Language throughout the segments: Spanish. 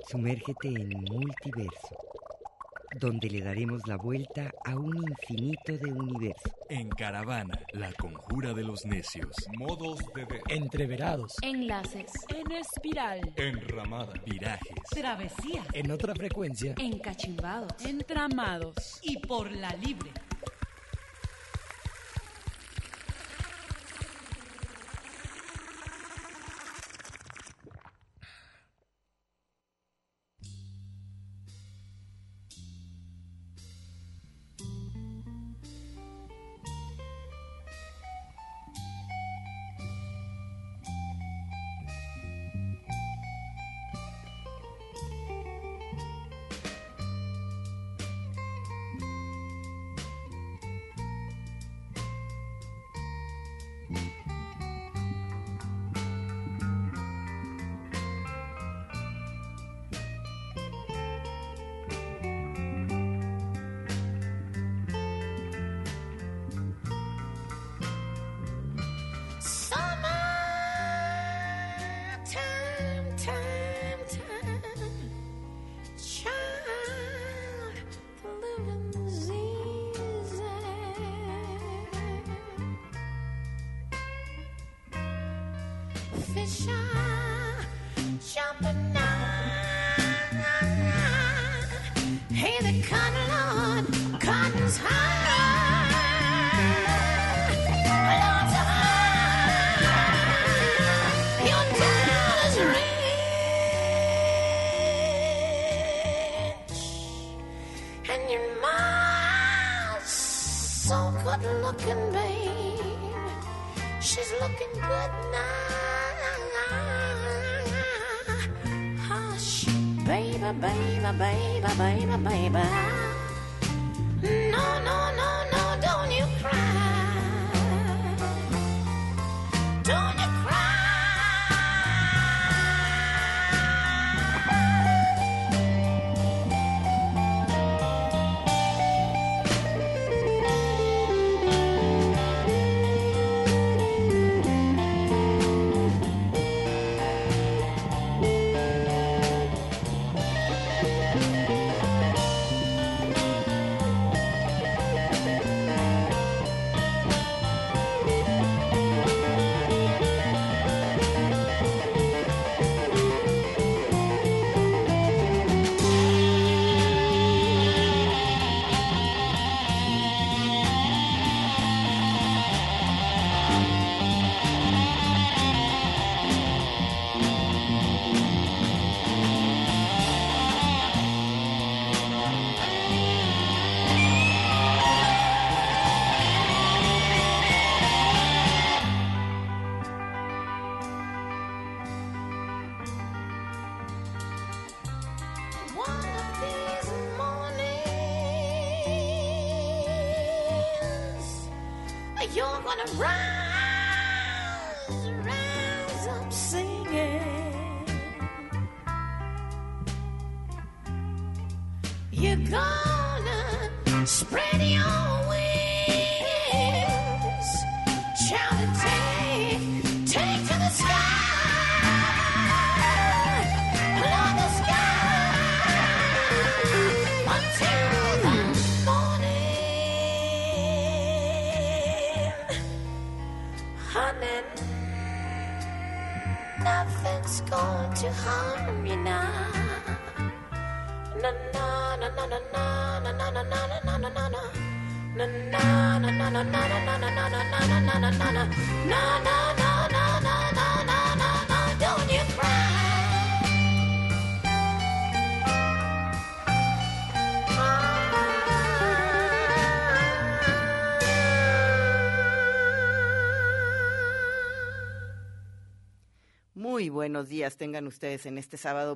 Sumérgete en Multiverso, donde le daremos la vuelta a un infinito de universo. En Caravana, la conjura de los necios. Modos de ver. Entreverados. Enlaces. En espiral. Enramada. Virajes. Travesías. En otra frecuencia. Encachimbados. Entramados. Y por la libre. Muy buenos días tengan ustedes en este sábado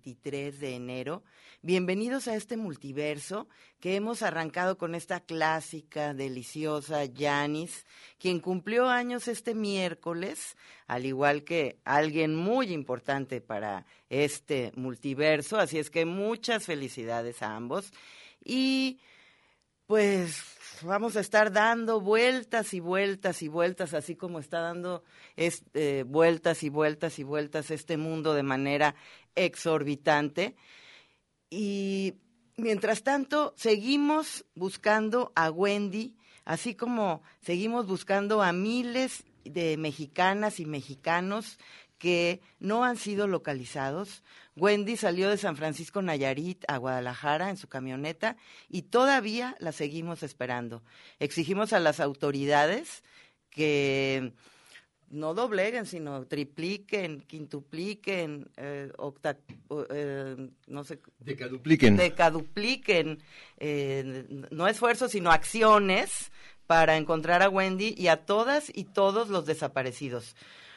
23 de enero. Bienvenidos a este multiverso que hemos arrancado con esta clásica, deliciosa Janis, quien cumplió años este miércoles, al igual que alguien muy importante para este multiverso. Así es que muchas felicidades a ambos. Y Pues vamos a estar dando vueltas y vueltas y vueltas, así como está dando vueltas y vueltas y vueltas este mundo de manera exorbitante. Y mientras tanto, seguimos buscando a Wendy, así como seguimos buscando a miles de mexicanas y mexicanos que no han sido localizados. Wendy salió de San Francisco Nayarit a Guadalajara en su camioneta y todavía la seguimos esperando. Exigimos a las autoridades que no dobleguen, sino tripliquen, quintupliquen, no sé. Decadupliquen, no esfuerzos, sino acciones para encontrar a Wendy y a todas y todos los desaparecidos.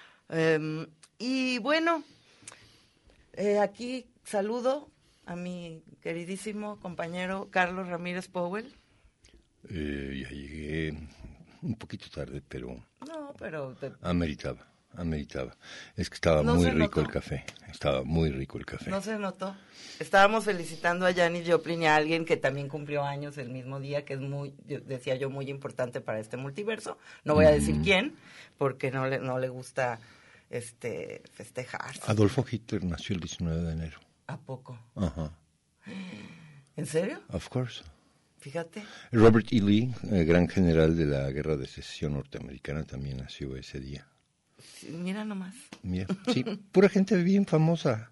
Y bueno, aquí saludo a mi queridísimo compañero Carlos Ramírez Powell. Ya llegué un poquito tarde, pero No, pero ameritaba. Es que estaba No muy se rico notó. el café. No se notó. Estábamos felicitando a Janis Joplin y a alguien que también cumplió años el mismo día, que es decía yo, muy importante para este multiverso. No voy a decir quién, porque no le gusta festejar. Adolfo Hitler nació el 19 de enero. ¿A poco? Ajá, ¿En serio? of course. Fíjate. Robert E. Lee, gran general de la Guerra de Secesión norteamericana, también nació ese día. Sí, mira nomás. Mira, sí, pura gente bien famosa.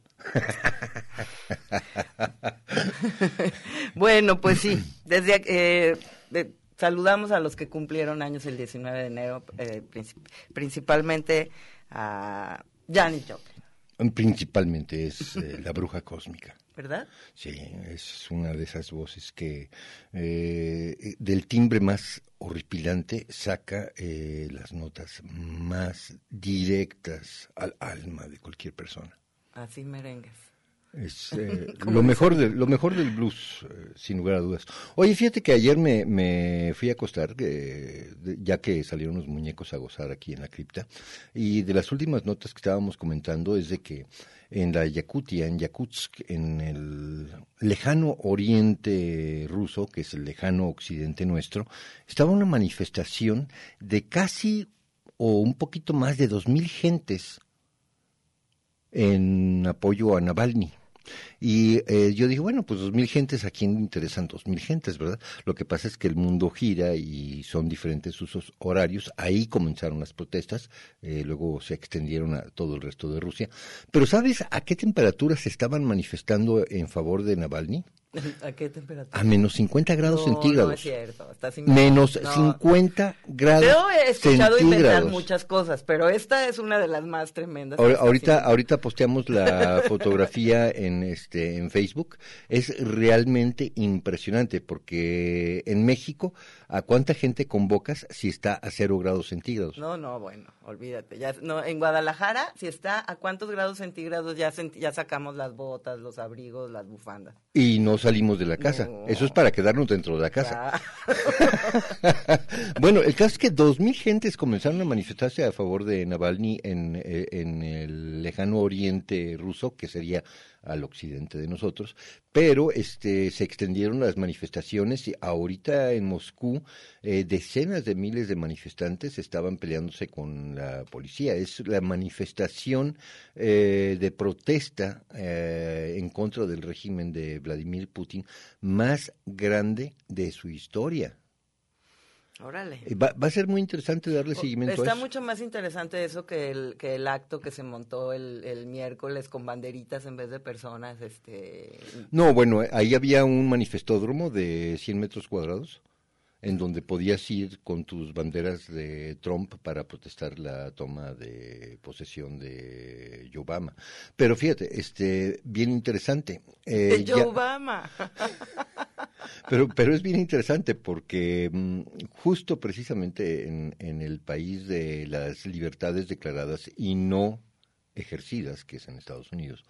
Bueno, pues sí, saludamos a los que cumplieron años el 19 de enero, principalmente a Janis Joplin, Principalmente es la bruja cósmica. ¿verdad? Sí, es una de esas voces que del timbre más horripilante saca las notas más directas al alma de cualquier persona. Así merengues. Es Como lo mejor del blues, sin lugar a dudas. Oye, fíjate que ayer me fui a acostar, ya que salieron los muñecos a gozar aquí en la cripta, y de las últimas notas que estábamos comentando es de que en la Yakutia, en Yakutsk, en el lejano oriente ruso, que es el lejano occidente nuestro, estaba una manifestación de casi o un poquito más de 2,000 gentes en apoyo a Navalny. Y yo dije, bueno, pues 2,000 gentes, ¿a quién le interesan 2,000 gentes, verdad? Lo que pasa es que el mundo gira y son diferentes usos horarios. Ahí comenzaron las protestas, luego se extendieron a todo el resto de Rusia. Pero ¿sabes a qué temperaturas se estaban manifestando en favor de Navalny? ¿A qué temperatura? A menos 50 grados centígrados. No es cierto. Menos No. 50 grados Yo he escuchado inventar centígrados. muchas cosas, pero esta es una de las más tremendas. Ahorita posteamos la fotografía en Facebook. Es realmente impresionante porque en México, ¿a cuánta gente convocas si está a 0 grados centígrados? No, bueno, olvídate. En Guadalajara, si está a cuántos grados centígrados, ya sacamos las botas, los abrigos, las bufandas. Y no salimos de la casa. No. Eso es para quedarnos dentro de la casa. Ya. Bueno, el caso es que 2,000 gentes comenzaron a manifestarse a favor de Navalny en el lejano oriente ruso, que sería al occidente de nosotros, pero se extendieron las manifestaciones y ahorita en Moscú decenas de miles de manifestantes estaban peleándose con la policía. Es la manifestación de protesta en contra del régimen de Vladimir Putin más grande de su historia. Órale. Va a ser muy interesante darle seguimiento a Está eso. mucho más interesante eso que el acto que se montó el miércoles con banderitas en vez de personas. No, bueno, ahí había un manifestódromo de 100 metros cuadrados en donde podías ir con tus banderas de Trump para protestar la toma de posesión de Obama. Pero fíjate, bien interesante. Obama. Pero es bien interesante porque justo precisamente en el país de las libertades declaradas y no ejercidas, que es en Estados Unidos,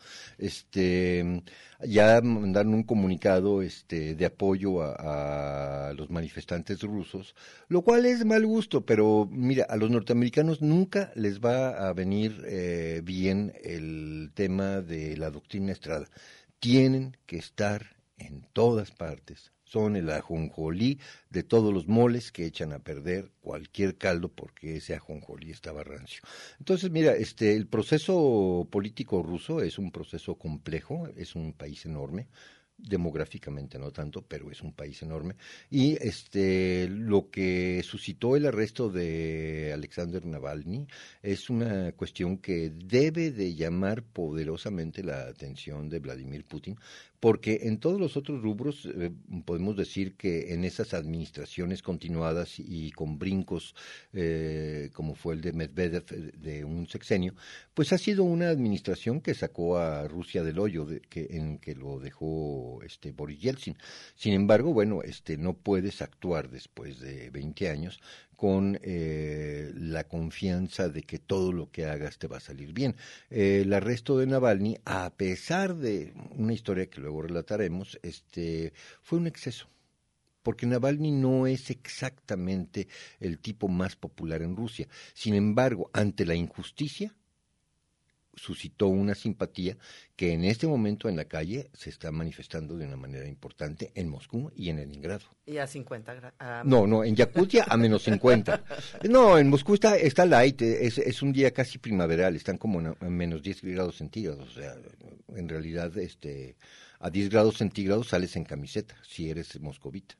ya mandaron un comunicado de apoyo a los manifestantes rusos, lo cual es mal gusto, pero mira, a los norteamericanos nunca les va a venir bien el tema de la doctrina Estrada. Tienen que estar en todas partes Son el ajonjolí de todos los moles que echan a perder cualquier caldo porque ese ajonjolí estaba rancio. Entonces, mira, el proceso político ruso es un proceso complejo, es un país enorme, demográficamente no tanto, pero es un país enorme, y lo que suscitó el arresto de Alexander Navalny es una cuestión que debe de llamar poderosamente la atención de Vladimir Putin, porque en todos los otros rubros podemos decir que en esas administraciones continuadas y con brincos como fue el de Medvedev de un sexenio, pues ha sido una administración que sacó a Rusia del hoyo en que lo dejó Boris Yeltsin. Sin embargo, bueno, no puedes actuar después de 20 años con la confianza de que todo lo que hagas te va a salir bien. El arresto de Navalny, a pesar de una historia que luego relataremos, fue un exceso. Porque Navalny no es exactamente el tipo más popular en Rusia. Sin embargo, ante la injusticia, suscitó una simpatía que en este momento en la calle se está manifestando de una manera importante en Moscú y en Leningrado. Y a 50 grados. No, en Yakutia a menos 50. No, en Moscú está light, es un día casi primaveral, están como a menos 10 grados centígrados, o sea, en realidad a 10 grados centígrados sales en camiseta, si eres moscovita.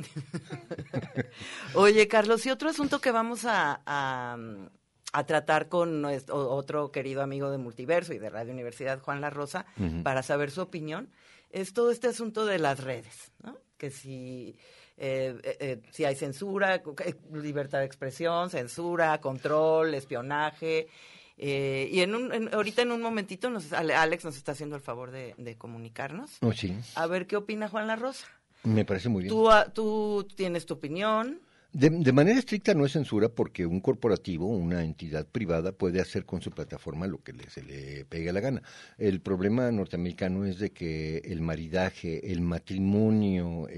Oye, Carlos, y otro asunto que vamos a tratar con otro querido amigo de Multiverso y de Radio Universidad, Juan La Rosa, para saber su opinión, es todo este asunto de las redes, ¿no? Que si hay censura, libertad de expresión, censura, control, espionaje. Y ahorita en un momentito Alex nos está haciendo el favor de comunicarnos. Oh, sí. A ver qué opina Juan La Rosa. Me parece muy bien. Tú tienes tu opinión. De manera estricta no es censura porque un corporativo, una entidad privada puede hacer con su plataforma lo que se le pegue la gana. El problema norteamericano es de que el maridaje, el matrimonio,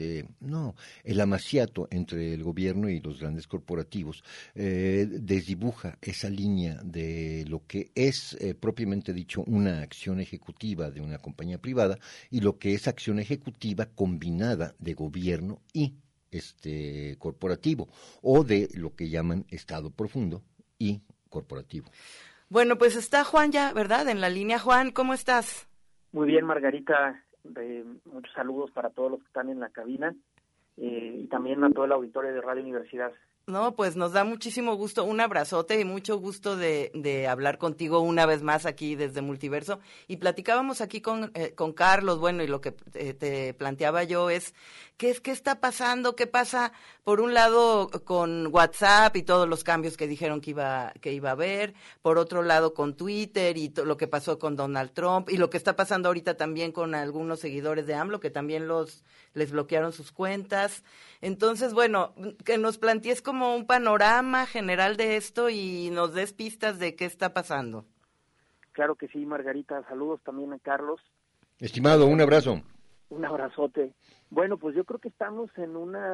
el amaciato entre el gobierno y los grandes corporativos desdibuja esa línea de lo que es propiamente dicho una acción ejecutiva de una compañía privada y lo que es acción ejecutiva combinada de gobierno y corporativo, o de lo que llaman Estado profundo y corporativo. Bueno, pues está Juan ya, ¿verdad? En la línea. Juan, ¿cómo estás? Muy bien, Margarita. Muchos saludos para todos los que están en la cabina y también a todo el auditorio de Radio Universidad. No, pues nos da muchísimo gusto, un abrazote y mucho gusto de hablar contigo una vez más aquí desde Multiverso. Y platicábamos aquí con Carlos, bueno, y lo que te planteaba yo es, ¿qué está pasando? ¿Qué pasa, por un lado, con WhatsApp y todos los cambios que dijeron que iba a haber? Por otro lado, con Twitter y lo que pasó con Donald Trump y lo que está pasando ahorita también con algunos seguidores de AMLO, que también les bloquearon sus cuentas. Entonces, bueno, que nos plantees como un panorama general de esto y nos des pistas de qué está pasando. Claro que sí, Margarita. Saludos también a Carlos. Estimado, un abrazo. Un abrazote. Bueno, pues yo creo que estamos en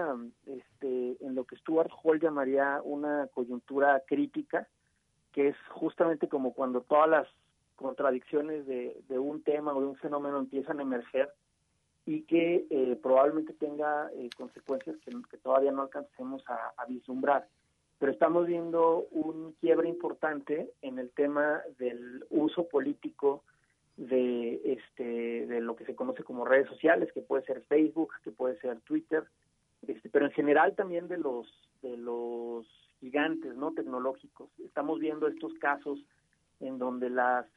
en lo que Stuart Hall llamaría una coyuntura crítica, que es justamente como cuando todas las contradicciones de un tema o de un fenómeno empiezan a emerger y que probablemente tenga consecuencias que todavía no alcancemos a vislumbrar. Pero estamos viendo un quiebre importante en el tema del uso político de lo que se conoce como redes sociales, que puede ser Facebook, que puede ser Twitter, pero en general también de los gigantes, ¿no?, tecnológicos. Estamos viendo estos casos en donde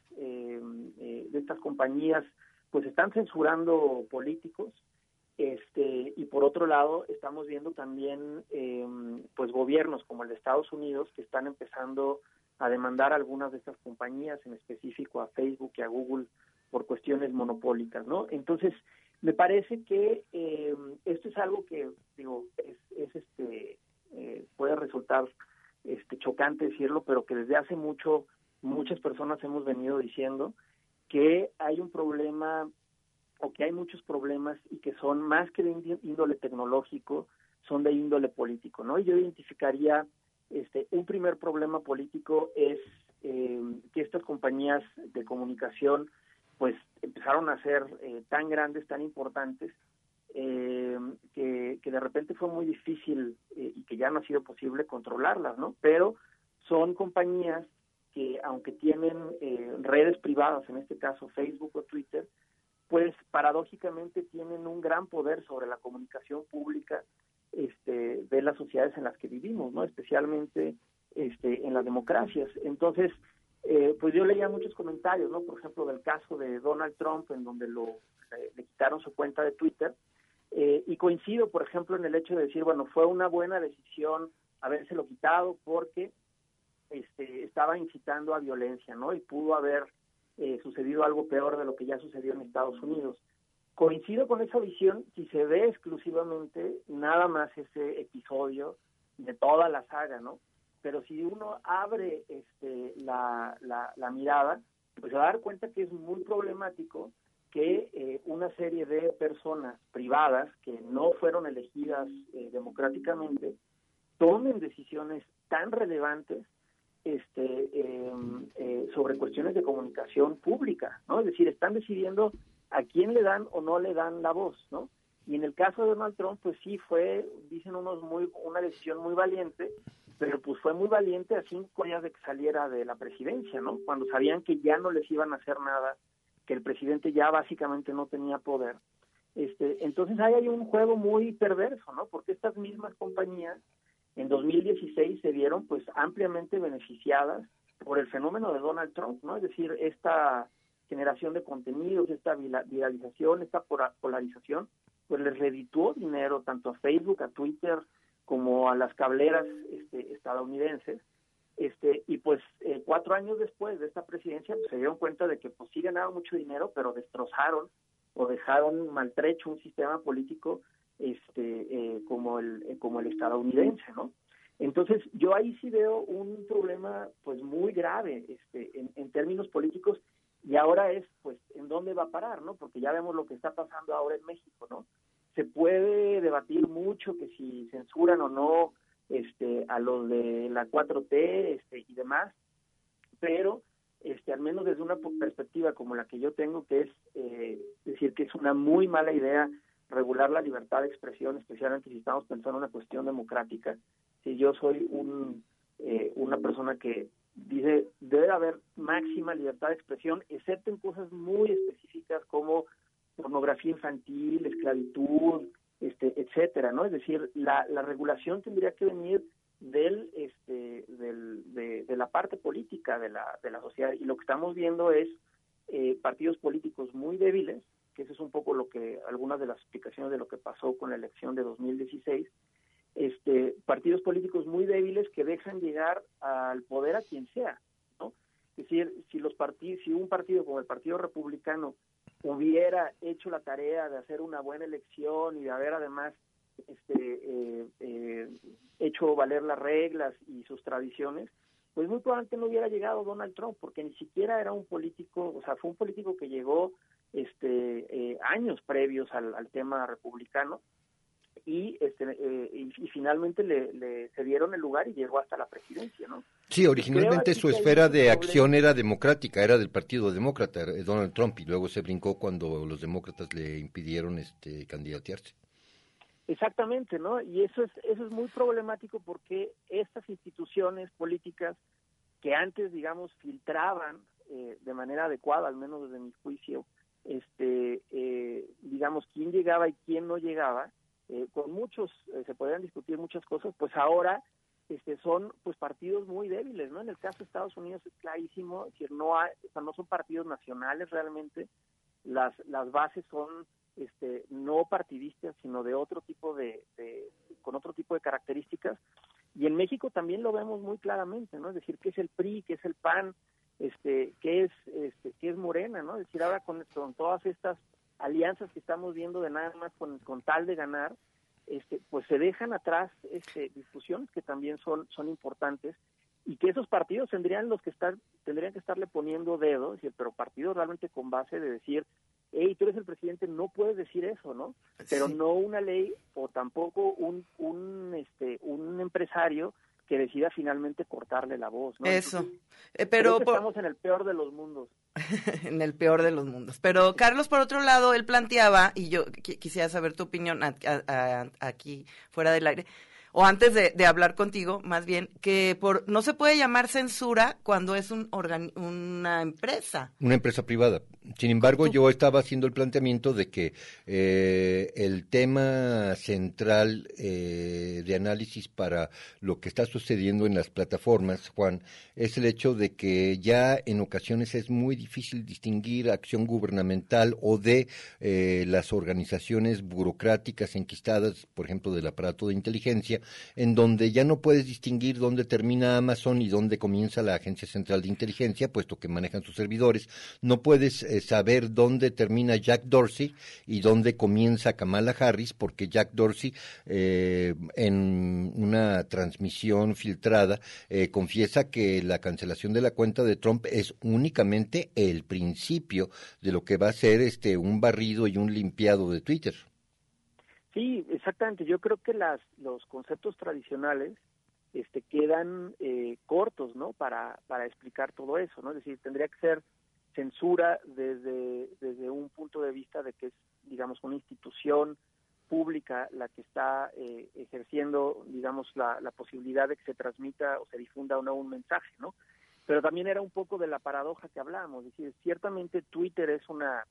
de estas compañías pues están censurando políticos, y por otro lado estamos viendo también pues gobiernos como el de Estados Unidos que están empezando a demandar a algunas de estas compañías, en específico a Facebook y a Google, por cuestiones monopólicas, ¿no? Entonces, me parece que esto es algo que, digo, puede resultar chocante decirlo, pero que desde hace mucho muchas personas hemos venido diciendo que hay un problema o que hay muchos problemas y que son más que de índole tecnológico, son de índole político, ¿no? Y yo identificaría un primer problema político es que estas compañías de comunicación pues empezaron a ser tan grandes, tan importantes, que de repente fue muy difícil y que ya no ha sido posible controlarlas, ¿no? Pero son compañías que, aunque tienen redes privadas, en este caso Facebook o Twitter, pues paradójicamente tienen un gran poder sobre la comunicación pública de las sociedades en las que vivimos, ¿no? Especialmente en las democracias. Entonces, pues yo leía muchos comentarios, ¿no? Por ejemplo, del caso de Donald Trump, en donde le quitaron su cuenta de Twitter, y coincido, por ejemplo, en el hecho de decir, bueno, fue una buena decisión habérselo quitado porque estaba incitando a violencia, ¿no? Y pudo haber sucedido algo peor de lo que ya sucedió en Estados Unidos. Coincido con esa visión si se ve exclusivamente nada más ese episodio de toda la saga, ¿no? Pero si uno abre la mirada, pues se va a dar cuenta que es muy problemático que una serie de personas privadas que no fueron elegidas democráticamente tomen decisiones tan relevantes sobre cuestiones de comunicación pública, ¿no? Es decir, están decidiendo a quién le dan o no le dan la voz, ¿no? Y en el caso de Donald Trump, pues sí fue, dicen unos, una decisión muy valiente, pero pues fue muy valiente a 5 días de que saliera de la presidencia, ¿no? Cuando sabían que ya no les iban a hacer nada, que el presidente ya básicamente no tenía poder. Entonces ahí hay un juego muy perverso, ¿no? Porque estas mismas compañías en 2016 se vieron pues ampliamente beneficiadas por el fenómeno de Donald Trump, ¿no? Es decir, esta generación de contenidos, esta viralización, esta polarización, pues les redituó dinero tanto a Facebook, a Twitter, como a las cableras estadounidenses, y pues 4 años después de esta presidencia pues, se dieron cuenta de que pues sí ganaron mucho dinero, pero destrozaron o dejaron maltrecho un sistema político como el estadounidense, ¿no? Entonces yo ahí sí veo un problema pues muy grave en términos políticos, y ahora es pues en dónde va a parar, ¿no? Porque ya vemos lo que está pasando ahora en México, ¿no? Se puede debatir mucho que si censuran o no a los de la 4T y demás, pero al menos desde una perspectiva como la que yo tengo, que es decir que es una muy mala idea regular la libertad de expresión, especialmente si estamos pensando en una cuestión democrática. Si yo soy una persona que dice debe haber máxima libertad de expresión, excepto en cosas muy específicas como pornografía infantil, esclavitud, etcétera, ¿no? Es decir, la regulación tendría que venir de la parte política de la sociedad, y lo que estamos viendo es partidos políticos muy débiles, que eso es un poco algunas de las explicaciones de lo que pasó con la elección de 2016, partidos políticos muy débiles que dejan llegar al poder a quien sea, ¿no? Es decir, si un partido como el Partido Republicano hubiera hecho la tarea de hacer una buena elección y de haber además hecho valer las reglas y sus tradiciones, pues muy probablemente no hubiera llegado Donald Trump, porque ni siquiera era un político, o sea, fue un político que llegó años previos al tema republicano, y finalmente le cedieron el lugar y llegó hasta la presidencia, ¿no? Sí, originalmente su esfera de acción era democrática, era del Partido Demócrata, Donald Trump, y luego se brincó cuando los demócratas le impidieron candidatearse. Exactamente, ¿no? Y eso es muy problemático, porque estas instituciones políticas que antes, digamos, filtraban de manera adecuada, al menos desde mi juicio, digamos, quién llegaba y quién no llegaba, con muchos, se podrían discutir muchas cosas, pues ahora son pues partidos muy débiles, ¿no? En el caso de Estados Unidos es clarísimo, es decir, no son partidos nacionales realmente, las bases son no partidistas, sino de otro tipo con otro tipo de características, y en México también lo vemos muy claramente, ¿no? Es decir, qué es el PRI, qué es el PAN, qué es Morena, ¿no? Es decir, ahora con todas estas alianzas que estamos viendo de nada más con tal de ganar, pues se dejan atrás discusiones que también son importantes, y que esos partidos tendrían que estarle poniendo dedos, pero partidos realmente con base de decir, hey, tú eres el presidente, no puedes decir eso, ¿no? Pero sí, no una ley, o tampoco un empresario que decida finalmente cortarle la voz, ¿no? Eso. Entonces, pero estamos en el peor de los mundos. En el peor de los mundos. Pero Carlos, por otro lado, él planteaba, y yo quisiera saber tu opinión aquí fuera del aire, o antes de hablar contigo, más bien, que no se puede llamar censura cuando es una empresa. Una empresa privada. Sin embargo, yo estaba haciendo el planteamiento de que el tema central de análisis para lo que está sucediendo en las plataformas, Juan, es el hecho de que ya en ocasiones es muy difícil distinguir acción gubernamental o de las organizaciones burocráticas enquistadas, por ejemplo, del aparato de inteligencia, en donde ya no puedes distinguir dónde termina Amazon y dónde comienza la Agencia Central de Inteligencia, puesto que manejan sus servidores. No puedes saber dónde termina Jack Dorsey y dónde comienza Kamala Harris, porque Jack Dorsey, en una transmisión filtrada, confiesa que la cancelación de la cuenta de Trump es únicamente el principio de lo que va a ser un barrido y un limpiado de Twitter. Sí, exactamente. Yo creo que los conceptos tradicionales quedan cortos, ¿no? Para explicar todo eso, ¿no? Es decir, tendría que ser censura desde un punto de vista de que es, digamos, una institución pública la que está ejerciendo, digamos, la posibilidad de que se transmita o se difunda o no un mensaje, ¿no? Pero también era un poco de la paradoja que hablamos, es decir, ciertamente Twitter es una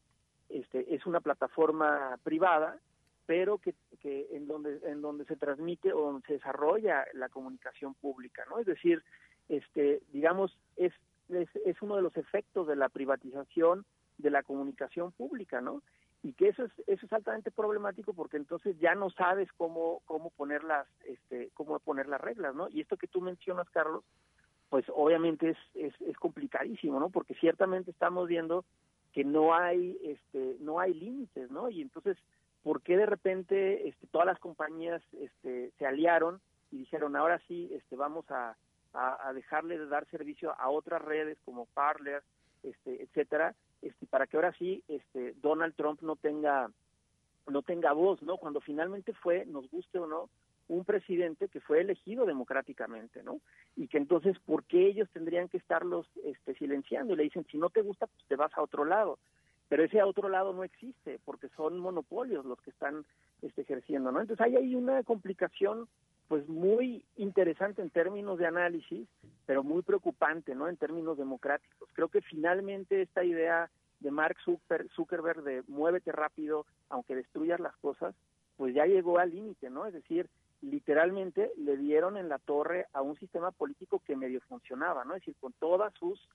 plataforma privada, pero que en donde se transmite o donde se desarrolla la comunicación pública, ¿no? Es decir, digamos, es uno de los efectos de la privatización de la comunicación pública, ¿no? Y que eso es altamente problemático porque entonces ya no sabes cómo poner las reglas, ¿no? Y esto que tú mencionas, Carlos, pues obviamente es complicadísimo, ¿no? Porque ciertamente estamos viendo que no hay límites, ¿no? Y entonces, ¿por qué de repente todas las compañías se aliaron y dijeron, ahora sí vamos a dejarle de dar servicio a otras redes como Parler, etcétera, para que ahora sí Donald Trump no tenga voz, ¿no? Cuando finalmente fue, nos guste o no, un presidente que fue elegido democráticamente, ¿no? Y que entonces, ¿por qué ellos tendrían que estarlos silenciando? Y le dicen, si no te gusta, pues te vas a otro lado. Pero ese otro lado no existe, porque son monopolios los que están ejerciendo, ¿no? Entonces ahí hay una complicación pues muy interesante en términos de análisis, pero muy preocupante, ¿no? En términos democráticos. Creo que finalmente esta idea de Mark Zuckerberg de muévete rápido, aunque destruyas las cosas, pues ya llegó al límite, ¿no? Es decir, literalmente le dieron en la torre a un sistema político que medio funcionaba, ¿no? Es decir, con todos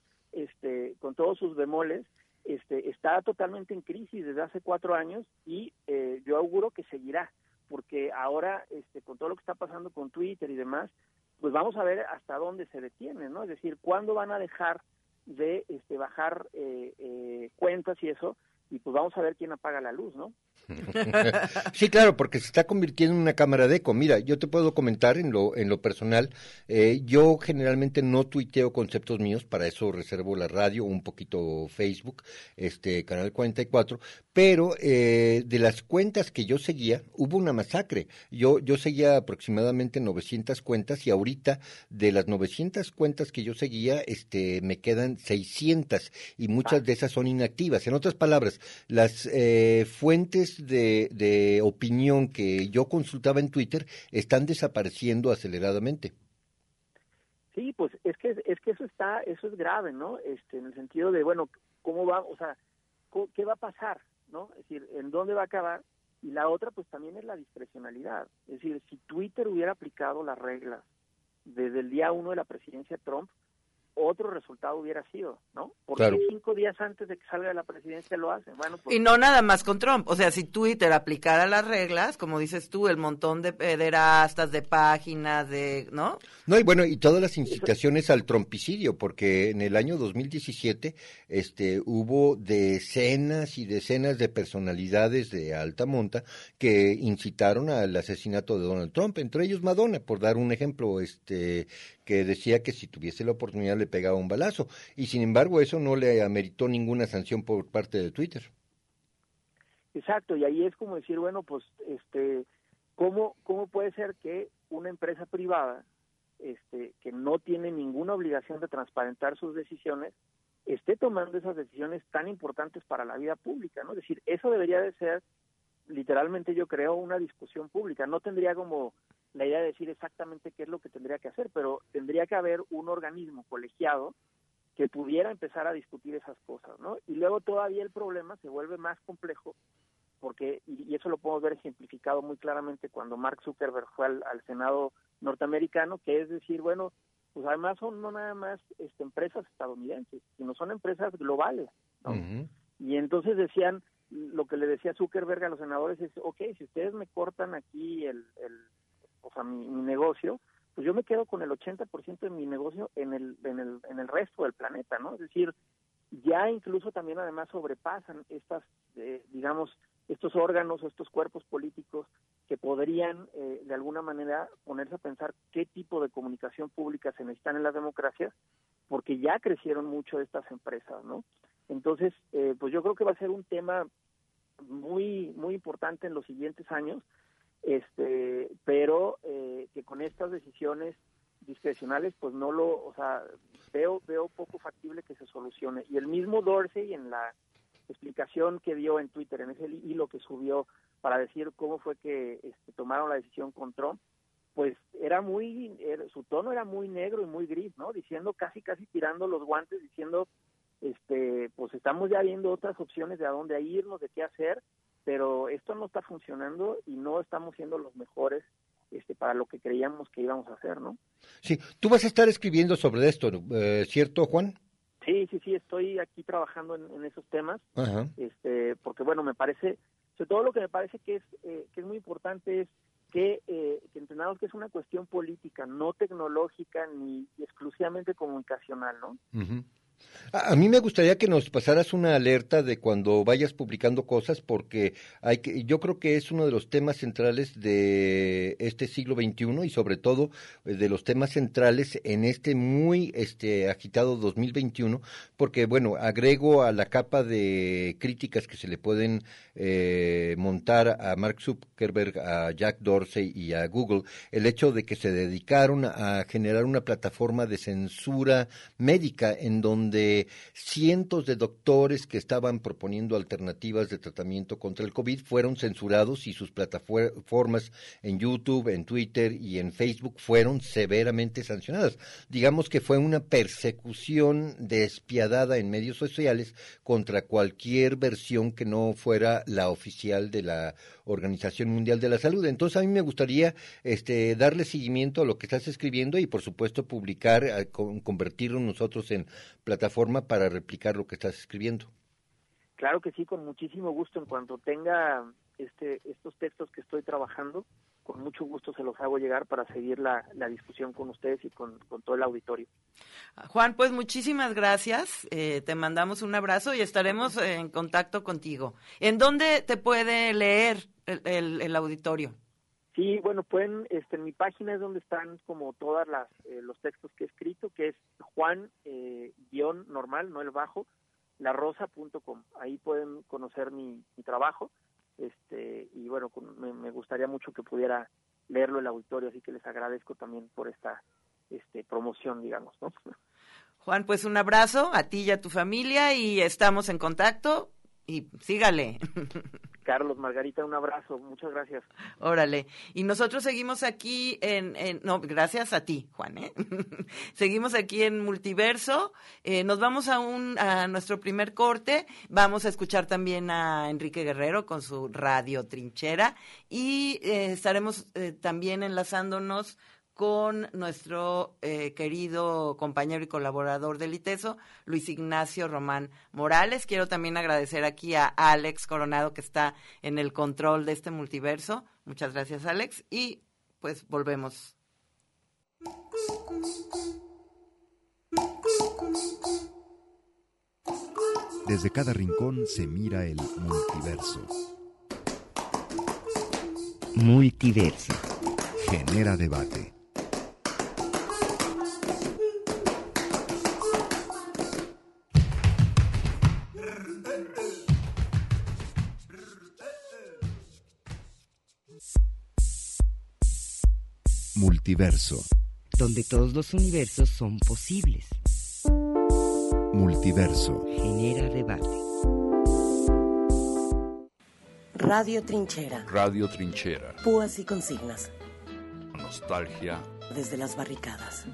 sus bemoles, está totalmente en crisis desde hace 4 años y yo auguro que seguirá, porque ahora con todo lo que está pasando con Twitter y demás, pues vamos a ver hasta dónde se detiene, ¿no? Es decir, cuándo van a dejar de bajar cuentas y eso, y pues vamos a ver quién apaga la luz, ¿no? Sí, claro, porque se está convirtiendo en una cámara de eco. Mira, yo te puedo comentar en lo personal, yo generalmente no tuiteo conceptos míos, para eso reservo la radio, un poquito Facebook, Canal 44, pero de las cuentas que yo seguía, hubo una masacre. Yo seguía aproximadamente 900 cuentas y ahorita de las 900 cuentas que yo seguía, me quedan 600 y muchas de esas son inactivas. En otras palabras, las fuentes de opinión que yo consultaba en Twitter están desapareciendo aceleradamente. Sí, pues es que eso es grave, ¿no? En el sentido de, bueno, ¿cómo va? O sea, ¿qué va a pasar? ¿No? Es decir, ¿en dónde va a acabar? Y la otra, pues también es la discrecionalidad. Es decir, si Twitter hubiera aplicado las reglas desde el día 1 de la presidencia de Trump, otro resultado hubiera sido, ¿no? Porque claro. 5 días antes de que salga de la presidencia lo hacen. Bueno, pues, y no nada más con Trump, o sea, si Twitter aplicara las reglas, como dices tú, el montón de pederastas, de páginas, ¿no? No, y bueno, y todas las incitaciones al trumpicidio, porque en el año 2017 hubo decenas y decenas de personalidades de alta monta que incitaron al asesinato de Donald Trump, entre ellos Madonna, por dar un ejemplo, que decía que si tuviese la oportunidad le pegaba un balazo, y sin embargo eso no le ameritó ninguna sanción por parte de Twitter. Exacto, y ahí es como decir, bueno, pues, ¿cómo puede ser que una empresa privada, que no tiene ninguna obligación de transparentar sus decisiones, esté tomando esas decisiones tan importantes para la vida pública, ¿no? Es decir, eso debería de ser, literalmente yo creo, una discusión pública. No tendría como la idea de decir exactamente qué es lo que tendría que hacer, pero tendría que haber un organismo colegiado que pudiera empezar a discutir esas cosas, ¿no? Y luego todavía el problema se vuelve más complejo, porque, y eso lo podemos ver ejemplificado muy claramente cuando Mark Zuckerberg fue al Senado norteamericano, que es decir, bueno, pues además son no nada más empresas estadounidenses, sino son empresas globales, ¿no? Uh-huh. Y entonces decían, lo que le decía Zuckerberg a los senadores es, okay, si ustedes me cortan aquí mi negocio, pues yo me quedo con el 80% de mi negocio en el resto del planeta, ¿no? Es decir, ya incluso también además sobrepasan estas, estos órganos o estos cuerpos políticos que podrían de alguna manera ponerse a pensar qué tipo de comunicación pública se necesitan en las democracias, porque ya crecieron mucho estas empresas, ¿no? Entonces, pues yo creo que va a ser un tema muy, muy importante en los siguientes años, pero que con estas decisiones discrecionales, pues veo poco factible que se solucione. Y el mismo Dorsey, en la explicación que dio en Twitter, en ese hilo que subió para decir cómo fue que tomaron la decisión con Trump, pues su tono era muy negro y muy gris, ¿no? Diciendo casi tirando los guantes, diciendo, pues estamos ya viendo otras opciones de a dónde irnos, de qué hacer, pero esto no está funcionando y no estamos siendo los mejores para lo que creíamos que íbamos a hacer, ¿no? Sí, tú vas a estar escribiendo sobre esto, ¿cierto, Juan? Sí, estoy aquí trabajando en esos temas, ajá, porque bueno, me parece, sobre todo lo que me parece que es muy importante es que entendamos que es una cuestión política, no tecnológica ni exclusivamente comunicacional, ¿no? Uh-huh. A mí me gustaría que nos pasaras una alerta de cuando vayas publicando cosas, porque yo creo que es uno de los temas centrales de este siglo XXI y sobre todo de los temas centrales en este muy agitado 2021, porque bueno, agrego a la capa de críticas que se le pueden montar a Mark Zuckerberg, a Jack Dorsey y a Google, el hecho de que se dedicaron a generar una plataforma de censura médica en donde cientos de doctores que estaban proponiendo alternativas de tratamiento contra el COVID fueron censurados y sus plataformas en YouTube, en Twitter y en Facebook fueron severamente sancionadas. Digamos que fue una persecución despiadada en medios sociales contra cualquier versión que no fuera la oficial de la Organización Mundial de la Salud. Entonces a mí me gustaría darle seguimiento a lo que estás escribiendo y por supuesto publicar, convertirlo nosotros en plataforma para replicar lo que estás escribiendo. Claro que sí, con muchísimo gusto. En cuanto tenga estos textos que estoy trabajando, con mucho gusto se los hago llegar para seguir la discusión con ustedes y con todo el auditorio. Juan, pues muchísimas gracias, te mandamos un abrazo y estaremos en contacto contigo. ¿En dónde te puede leer el auditorio? Sí, bueno, pueden, en mi página es donde están como todas los textos que he escrito, que es Juan normal, no el bajo, larosa.com. Ahí pueden conocer mi trabajo, y bueno, me gustaría mucho que pudiera leerlo el auditorio, así que les agradezco también por esta promoción, digamos, ¿no? Juan, pues un abrazo a ti y a tu familia y estamos en contacto y sígale. Carlos, Margarita, un abrazo, muchas gracias. Órale, y nosotros seguimos aquí no, gracias a ti, Juan, seguimos aquí en Multiverso, nos vamos a nuestro primer corte, vamos a escuchar también a Enrique Guerrero con su Radio Trinchera y estaremos también enlazándonos con nuestro querido compañero y colaborador del ITESO, Luis Ignacio Román Morales. Quiero también agradecer aquí a Alex Coronado, que está en el control de este multiverso. Muchas gracias, Alex. Y pues volvemos. Desde cada rincón se mira el multiverso. Multiverso. Genera debate. Multiverso. Donde todos los universos son posibles. Multiverso. Genera debate. Radio Trinchera. Radio Trinchera. Púas y consignas. Nostalgia. Desde las barricadas.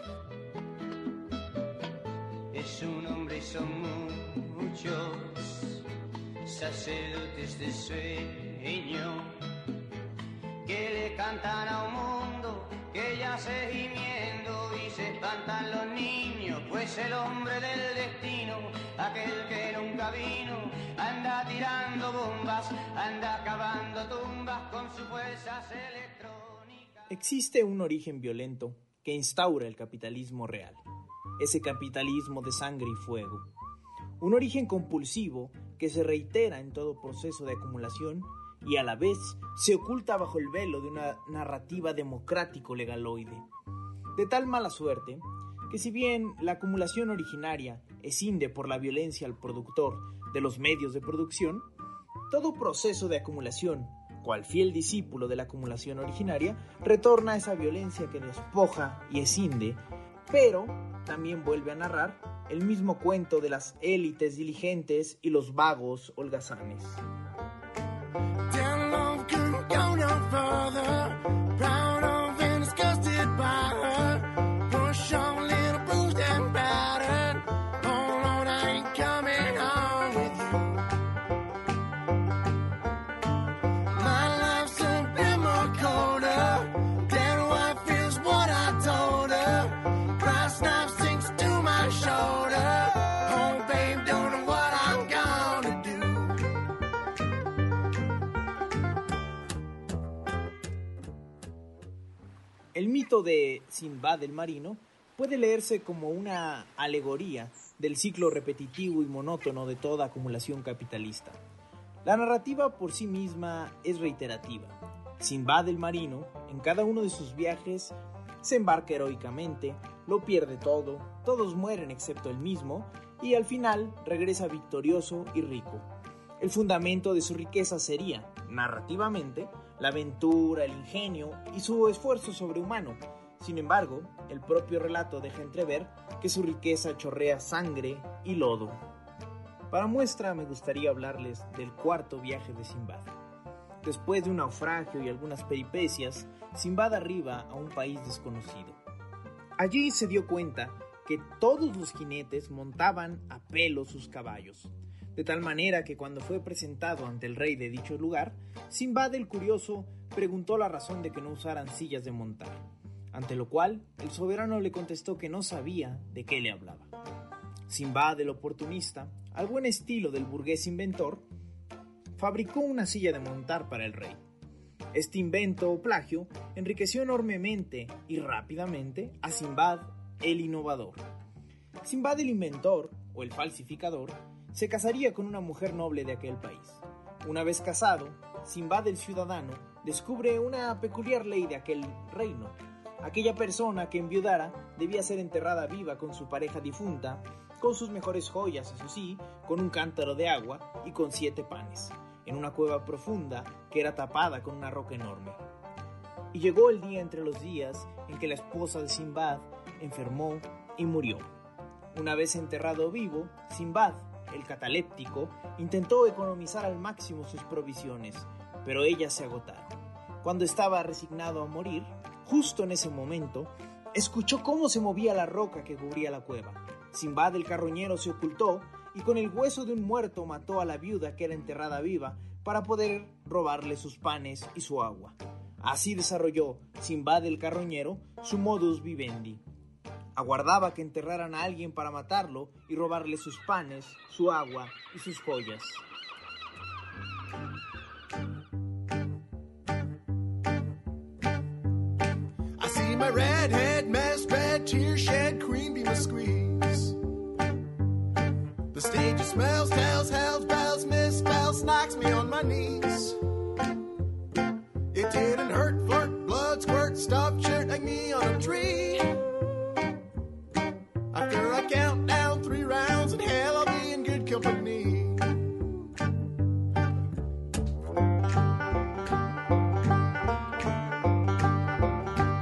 Es un hombre y son muchos sacerdotes de sueño que le cantan a un mundo que ya se gimiendo y se espantan los niños, pues el hombre del destino, aquel que nunca vino, anda tirando bombas, anda cavando tumbas con sus fuerzas electrónicas. Existe un origen violento que instaura el capitalismo real, ese capitalismo de sangre y fuego. Un origen compulsivo que se reitera en todo proceso de acumulación y a la vez se oculta bajo el velo de una narrativa democrático-legaloide. De tal mala suerte que si bien la acumulación originaria escinde por la violencia al productor de los medios de producción, todo proceso de acumulación, cual fiel discípulo de la acumulación originaria, retorna a esa violencia que despoja y escinde, pero también vuelve a narrar el mismo cuento de las élites diligentes y los vagos holgazanes. El mito de Sinbad el Marino puede leerse como una alegoría del ciclo repetitivo y monótono de toda acumulación capitalista. La narrativa por sí misma es reiterativa. Sinbad el Marino, en cada uno de sus viajes, se embarca heroicamente, lo pierde todo, todos mueren excepto él mismo, y al final regresa victorioso y rico. El fundamento de su riqueza sería, narrativamente, la aventura, el ingenio y su esfuerzo sobrehumano. Sin embargo, el propio relato deja entrever que su riqueza chorrea sangre y lodo. Para muestra me gustaría hablarles del cuarto viaje de Sinbad. Después de un naufragio y algunas peripecias, Sinbad arriba a un país desconocido. Allí se dio cuenta que todos los jinetes montaban a pelo sus caballos, de tal manera que cuando fue presentado ante el rey de dicho lugar, Sinbad el curioso preguntó la razón de que no usaran sillas de montar, ante lo cual el soberano le contestó que no sabía de qué le hablaba. Sinbad el oportunista, al buen estilo del burgués inventor, fabricó una silla de montar para el rey. Este invento o plagio enriqueció enormemente y rápidamente a Sinbad el innovador. Sinbad el inventor, o el falsificador, se casaría con una mujer noble de aquel país. Una vez casado, Sinbad el ciudadano descubre una peculiar ley de aquel reino. Aquella persona que enviudara debía ser enterrada viva con su pareja difunta, con sus mejores joyas, eso sí, con un cántaro de agua y con 7 panes, en una cueva profunda que era tapada con una roca enorme. Y llegó el día entre los días en que la esposa de Sinbad enfermó y murió. Una vez enterrado vivo, Sinbad, el cataléptico, intentó economizar al máximo sus provisiones, pero ellas se agotaron. Cuando estaba resignado a morir, justo en ese momento, escuchó cómo se movía la roca que cubría la cueva. Sinbad el carroñero se ocultó y con el hueso de un muerto mató a la viuda que era enterrada viva para poder robarle sus panes y su agua. Así desarrolló Sinbad el carroñero su modus vivendi. Aguardaba que enterraran a alguien para matarlo y robarle sus panes, su agua y sus joyas. I see my redhead, mess, red tear shed, cream beam a squeeze. The stage smells, tells, hells, bells, misspells, knocks me on my knees. It didn't hurt, flirt, blood, squirt, stuffed shirt like me on a tree. After I count down 3 rounds in hell, I'll be in good company.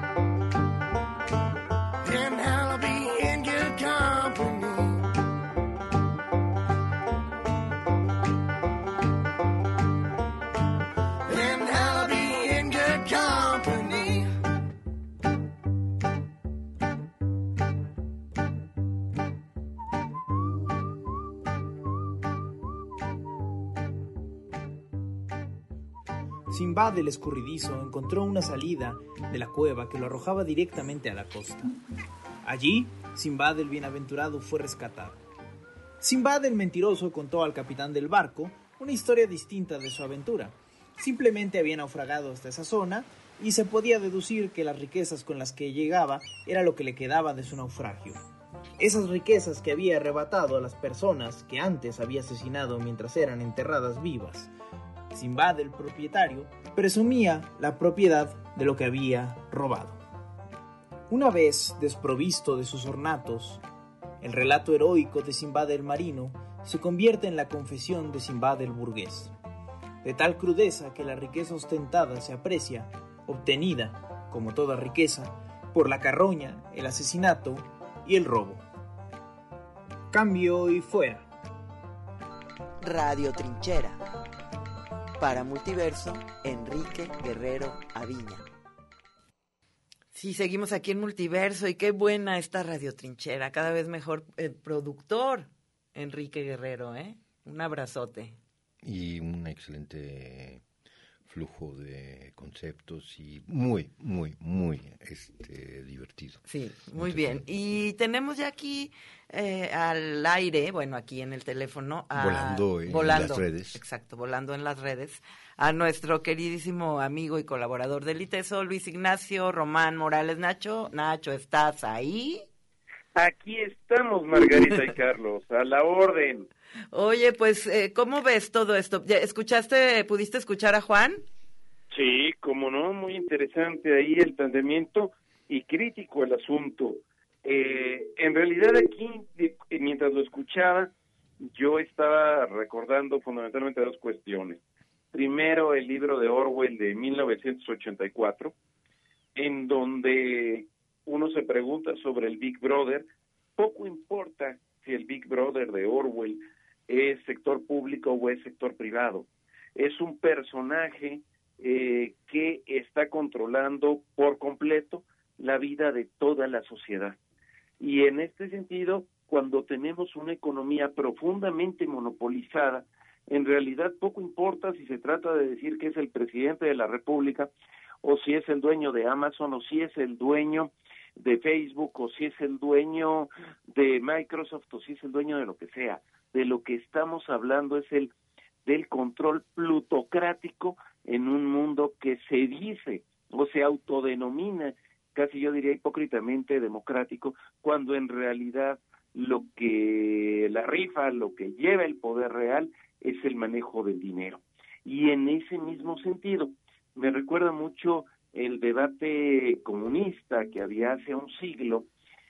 In hell, I'll be in good company. Sinbad el escurridizo encontró una salida de la cueva que lo arrojaba directamente a la costa. Allí, Sinbad el bienaventurado fue rescatado. Sinbad el mentiroso contó al capitán del barco una historia distinta de su aventura. Simplemente había naufragado hasta esa zona y se podía deducir que las riquezas con las que llegaba era lo que le quedaba de su naufragio. Esas riquezas que había arrebatado a las personas que antes había asesinado mientras eran enterradas vivas. Sinbad, el propietario, presumía la propiedad de lo que había robado. Una vez desprovisto de sus ornatos, el relato heroico de Sinbad el marino se convierte en la confesión de Sinbad el burgués. De tal crudeza que la riqueza ostentada se aprecia, obtenida, como toda riqueza, por la carroña, el asesinato y el robo. Cambio y fuera. Radio Trinchera. Para Multiverso, Enrique Guerrero Aviña. Sí, seguimos aquí en Multiverso y qué buena esta Radio Trinchera. Cada vez mejor productor, Enrique Guerrero, ¿eh? Un abrazote. Y un excelente flujo de conceptos y muy divertido. Sí, muy bien. Y tenemos ya aquí al aire, bueno, aquí en el teléfono. Volando en las redes. Exacto, volando en las redes. A nuestro queridísimo amigo y colaborador del ITESO, Luis Ignacio Román Morales. Nacho, ¿estás ahí? Aquí estamos, Margarita y Carlos, a la orden. Oye, pues, ¿cómo ves todo esto? ¿Pudiste escuchar a Juan? Sí, cómo no, muy interesante ahí el planteamiento y crítico el asunto. En realidad aquí, mientras lo escuchaba, yo estaba recordando fundamentalmente dos cuestiones. Primero, el libro de Orwell de 1984, en donde uno se pregunta sobre el Big Brother. Poco importa si el Big Brother de Orwell es sector público o es sector privado. Es un personaje que está controlando por completo la vida de toda la sociedad. Y en este sentido, cuando tenemos una economía profundamente monopolizada, en realidad poco importa si se trata de decir que es el presidente de la República, o si es el dueño de Amazon, o si es el dueño de Facebook, o si es el dueño de Microsoft, o si es el dueño de lo que sea. De lo que estamos hablando es del control plutocrático en un mundo que se dice o se autodenomina, casi yo diría hipócritamente, democrático, cuando en realidad lo que la rifa, lo que lleva el poder real es el manejo del dinero. Y en ese mismo sentido, me recuerda mucho el debate comunista que había hace un siglo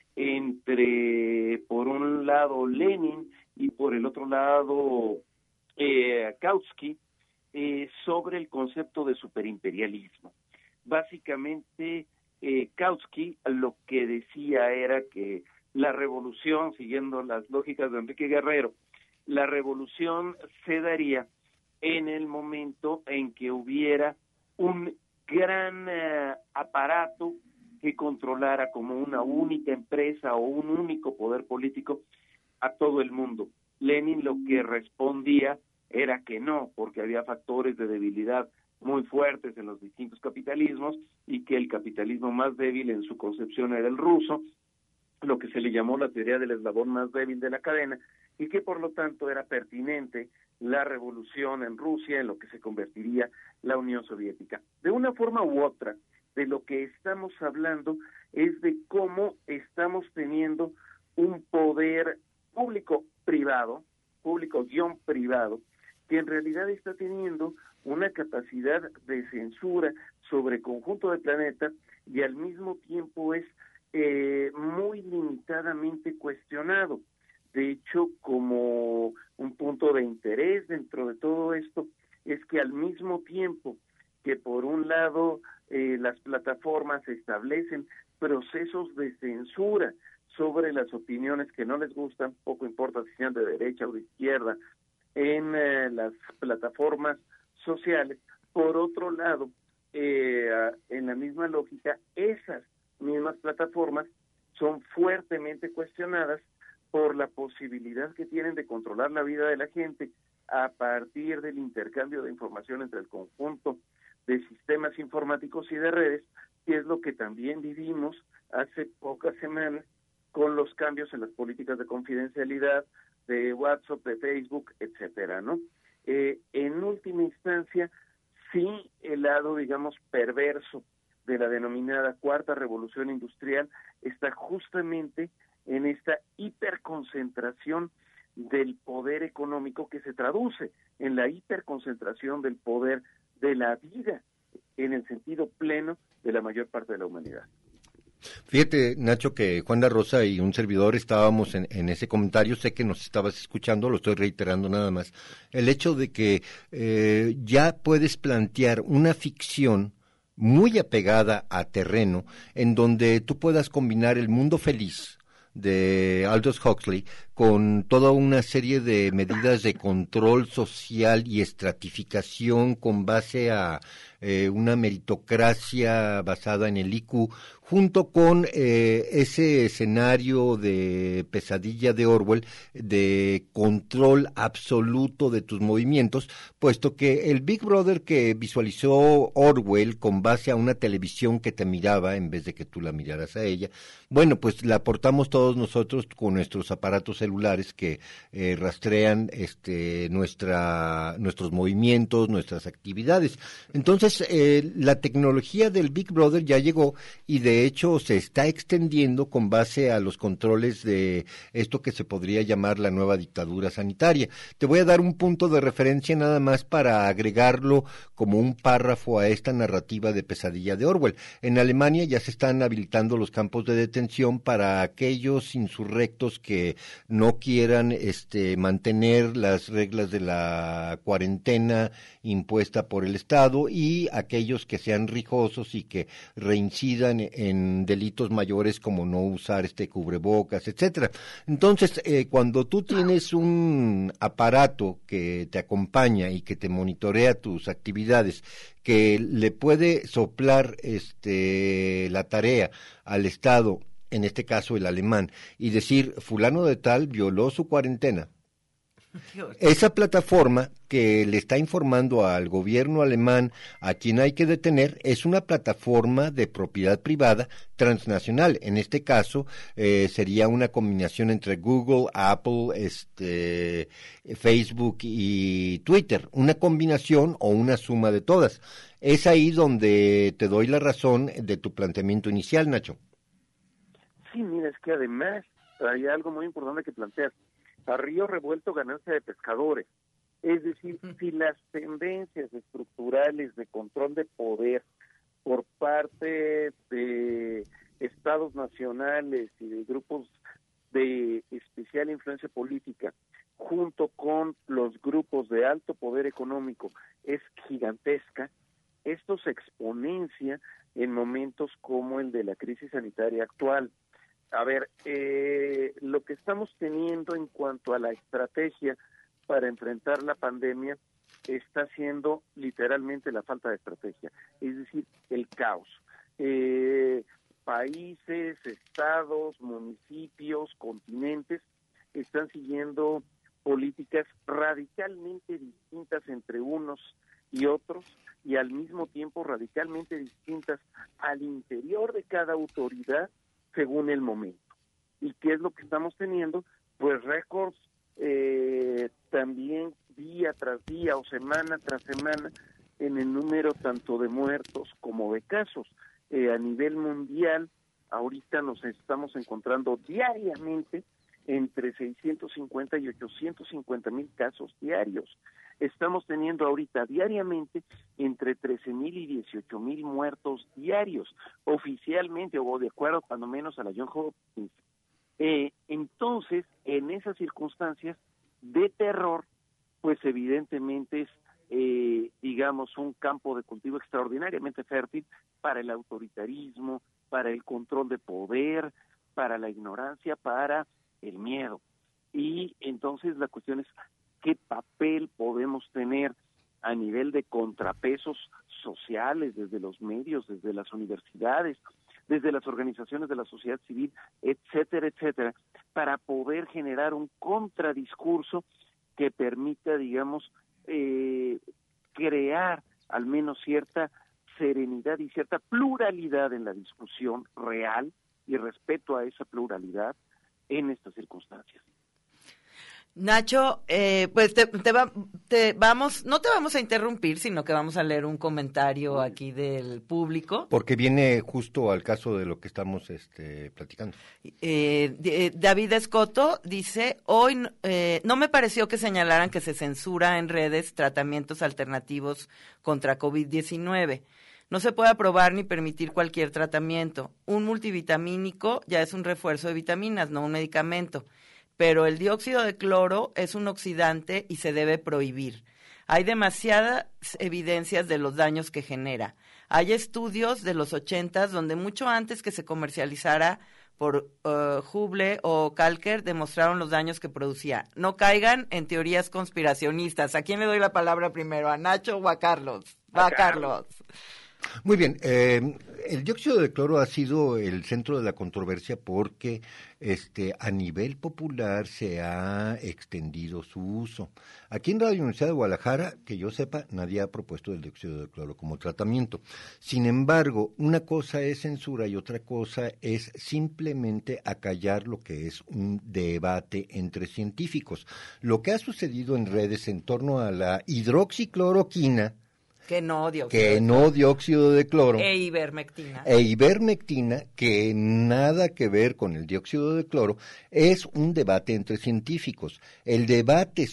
entre, por un lado, Lenin y por el otro lado, Kautsky, sobre el concepto de superimperialismo. Básicamente, Kautsky lo que decía era que la revolución, siguiendo las lógicas de Enrique Guerrero, la revolución se daría en el momento en que hubiera un gran aparato que controlara como una única empresa o un único poder político a todo el mundo. Lenin lo que respondía era que no, porque había factores de debilidad muy fuertes en los distintos capitalismos y que el capitalismo más débil en su concepción era el ruso, lo que se le llamó la teoría del eslabón más débil de la cadena, y que por lo tanto era pertinente la revolución en Rusia, en lo que se convertiría la Unión Soviética. De una forma u otra, de lo que estamos hablando es de cómo estamos teniendo un poder público-privado, público-privado, que en realidad está teniendo una capacidad de censura sobre el conjunto del planeta y al mismo tiempo es muy limitadamente cuestionado. De hecho, como un punto de interés dentro de todo esto, es que al mismo tiempo que por un lado las plataformas establecen procesos de censura sobre las opiniones que no les gustan, poco importa si sean de derecha o de izquierda, en las plataformas sociales, por otro lado, en la misma lógica, esas mismas plataformas son fuertemente cuestionadas por la posibilidad que tienen de controlar la vida de la gente a partir del intercambio de información entre el conjunto de sistemas informáticos y de redes, que es lo que también vivimos hace pocas semanas con los cambios en las políticas de confidencialidad de WhatsApp, de Facebook, etcétera, ¿no? En última instancia, sí, el lado, digamos, perverso de la denominada cuarta revolución industrial está justamente en esta hiperconcentración del poder económico, que se traduce en la hiperconcentración del poder de la vida en el sentido pleno de la mayor parte de la humanidad. Fíjate, Nacho, que Juan de Rosa y un servidor estábamos en ese comentario, sé que nos estabas escuchando, lo estoy reiterando nada más, el hecho de que ya puedes plantear una ficción muy apegada a terreno, en donde tú puedas combinar el mundo feliz de Aldous Huxley con toda una serie de medidas de control social y estratificación con base a una meritocracia basada en el IQ, junto con ese escenario de Pesadilla de Orwell, de control absoluto de tus movimientos, puesto que el Big Brother que visualizó Orwell con base a una televisión que te miraba en vez de que tú la miraras a ella, bueno, pues la aportamos todos nosotros con nuestros aparatos celulares que rastrean nuestros movimientos, nuestras actividades. Entonces, la tecnología del Big Brother ya llegó y de hecho se está extendiendo con base a los controles de esto que se podría llamar la nueva dictadura sanitaria. Te voy a dar un punto de referencia nada más para agregarlo como un párrafo a esta narrativa de Pesadilla de Orwell. En Alemania ya se están habilitando los campos de detención para aquellos insurrectos que no quieran mantener las reglas de la cuarentena impuesta por el Estado y aquellos que sean rijosos y que reincidan en delitos mayores como no usar cubrebocas, etcétera. Entonces, cuando tú tienes un aparato que te acompaña y que te monitorea tus actividades, que le puede soplar la tarea al Estado, en este caso el alemán, y decir, fulano de tal violó su cuarentena. Esa plataforma que le está informando al gobierno alemán a quien hay que detener es una plataforma de propiedad privada transnacional. En este caso sería una combinación entre Google, Apple, Facebook y Twitter, una combinación o una suma de todas. Es ahí donde te doy la razón de tu planteamiento inicial, Nacho. Sí, mira, es que además hay algo muy importante que plantear. A río revuelto, ganancia de pescadores. Es decir, si las tendencias estructurales de control de poder por parte de estados nacionales y de grupos de especial influencia política, junto con los grupos de alto poder económico, es gigantesca, esto se exponencia en momentos como el de la crisis sanitaria actual. A ver, lo que estamos teniendo en cuanto a la estrategia para enfrentar la pandemia está siendo literalmente la falta de estrategia, es decir, el caos. Países, estados, municipios, continentes están siguiendo políticas radicalmente distintas entre unos y otros y al mismo tiempo radicalmente distintas al interior de cada autoridad según el momento. ¿Y qué es lo que estamos teniendo? Pues récords también día tras día o semana tras semana en el número tanto de muertos como de casos. A nivel mundial, ahorita nos estamos encontrando diariamente entre 650 y 850 mil casos diarios. Estamos teniendo ahorita diariamente entre 13,000 y 18,000 muertos diarios, oficialmente o de acuerdo cuando menos a la Johns Hopkins. Entonces, en esas circunstancias de terror, pues evidentemente es, digamos, un campo de cultivo extraordinariamente fértil para el autoritarismo, para el control de poder, para la ignorancia, para el miedo. Y entonces la cuestión es, ¿qué papel podemos tener a nivel de contrapesos sociales, desde los medios, desde las universidades, desde las organizaciones de la sociedad civil, etcétera, etcétera, para poder generar un contradiscurso que permita, digamos, crear al menos cierta serenidad y cierta pluralidad en la discusión real y respeto a esa pluralidad en estas circunstancias. Nacho, pues no te vamos a interrumpir, sino que vamos a leer un comentario aquí del público. Porque viene justo al caso de lo que estamos platicando. David Escoto dice, hoy no me pareció que señalaran que se censura en redes tratamientos alternativos contra COVID-19. No se puede aprobar ni permitir cualquier tratamiento. Un multivitamínico ya es un refuerzo de vitaminas, no un medicamento. Pero el dióxido de cloro es un oxidante y se debe prohibir. Hay demasiadas evidencias de los daños que genera. Hay estudios de los 80s donde mucho antes que se comercializara por Huble o Kalker demostraron los daños que producía. No caigan en teorías conspiracionistas. ¿A quién le doy la palabra primero? ¿A Nacho o a Carlos? Va, Carlos. Muy bien, el dióxido de cloro ha sido el centro de la controversia porque a nivel popular se ha extendido su uso. Aquí en Radio Universidad de Guadalajara, que yo sepa, nadie ha propuesto el dióxido de cloro como tratamiento. Sin embargo, una cosa es censura y otra cosa es simplemente acallar lo que es un debate entre científicos. Lo que ha sucedido en redes en torno a la hidroxicloroquina, que no dióxido de cloro. E ivermectina. Que nada que ver con el dióxido de cloro, es un debate entre científicos. El debate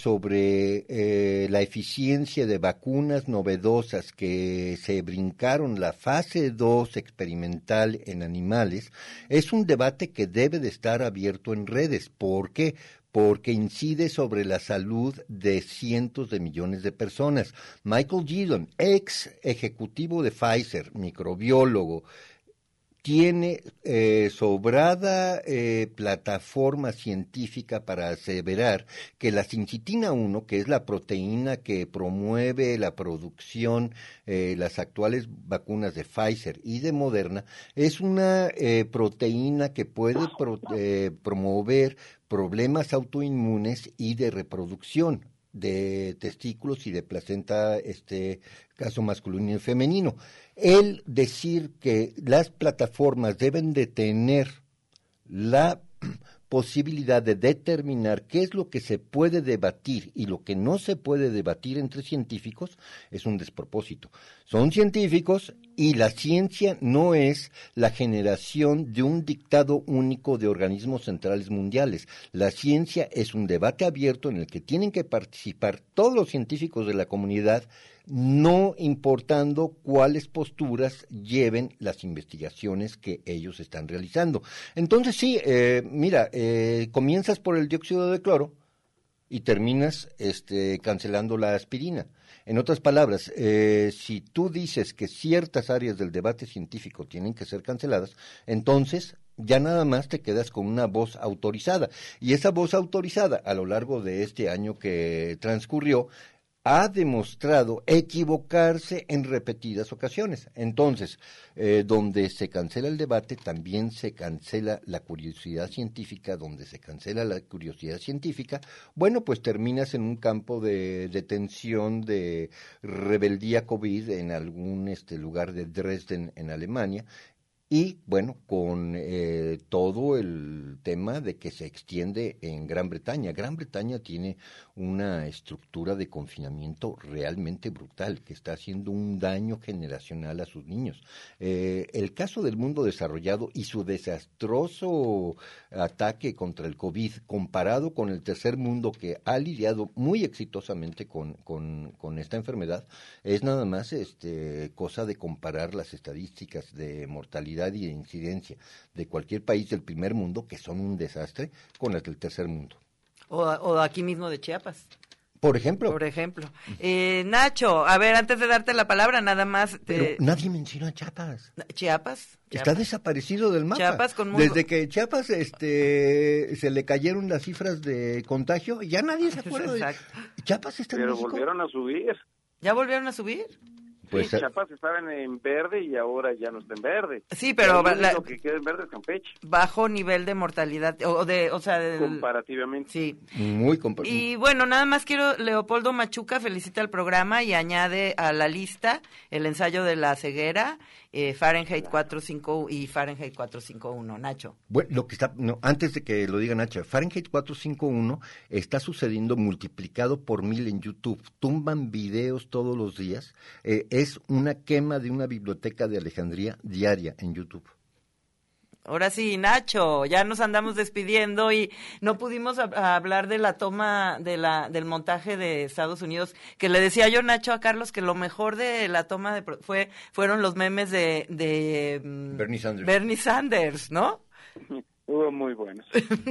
sobre la eficiencia de vacunas novedosas que se brincaron la fase 2 experimental en animales es un debate que debe de estar abierto en redes. ¿Por qué? Porque incide sobre la salud de cientos de millones de personas. Michael Gidon, ex ejecutivo de Pfizer, microbiólogo, tiene sobrada plataforma científica para aseverar que la sincitina 1, que es la proteína que promueve la producción, las actuales vacunas de Pfizer y de Moderna, es una proteína que puede promover problemas autoinmunes y de reproducción de testículos y de placenta, caso masculino y femenino. El decir que las plataformas deben de tener la posibilidad de determinar qué es lo que se puede debatir y lo que no se puede debatir entre científicos es un despropósito. Son científicos y la ciencia no es la generación de un dictado único de organismos centrales mundiales. La ciencia es un debate abierto en el que tienen que participar todos los científicos de la comunidad, no importando cuáles posturas lleven las investigaciones que ellos están realizando. Entonces sí, comienzas por el dióxido de cloro y terminas cancelando la aspirina. En otras palabras, si tú dices que ciertas áreas del debate científico tienen que ser canceladas, entonces ya nada más te quedas con una voz autorizada. Y esa voz autorizada, a lo largo de este año que transcurrió, ha demostrado equivocarse en repetidas ocasiones. Entonces, donde se cancela el debate, también se cancela la curiosidad científica. Donde se cancela la curiosidad científica, bueno, pues terminas en un campo de detención, de rebeldía COVID en algún lugar de Dresden, en Alemania. Y, bueno, con todo el tema de que se extiende en Gran Bretaña. Gran Bretaña tiene una estructura de confinamiento realmente brutal, que está haciendo un daño generacional a sus niños. El caso del mundo desarrollado y su desastroso ataque contra el COVID, comparado con el tercer mundo, que ha lidiado muy exitosamente con esta enfermedad, es nada más cosa de comparar las estadísticas de mortalidad y de incidencia de cualquier país del primer mundo, que son un desastre, con las del tercer mundo. O aquí mismo de Chiapas. Por ejemplo. Nacho, a ver, antes de darte la palabra, nada más. Pero nadie menciona Chiapas. ¿Chiapas? Está desaparecido del mapa. Chiapas Desde que Chiapas se le cayeron las cifras de contagio, ya nadie se acuerda. Exacto. Chiapas está en México. Pero volvieron a subir. ¿Ya volvieron a subir? pues... Sí, Chiapas estaba en verde y ahora ya no está en verde. Sí, pero... Lo que queda en verde es Campeche. Bajo nivel de mortalidad, comparativamente. Sí. Muy comparativo. Y bueno, nada más quiero, Leopoldo Machuca felicita el programa y añade a la lista el ensayo de la ceguera, Fahrenheit 451 y Fahrenheit 451. Nacho. Bueno, lo que está, no, antes de que lo diga Nacho, Fahrenheit 451 está sucediendo multiplicado por 1000 en YouTube. Tumban videos todos los días. Es una quema de una biblioteca de Alejandría diaria en YouTube. Ahora sí, Nacho, ya nos andamos despidiendo y no pudimos hablar de la toma del montaje de Estados Unidos, que le decía yo, Nacho, a Carlos, que lo mejor de la toma fueron los memes de Bernie Sanders, ¿no? Hubo muy buenos.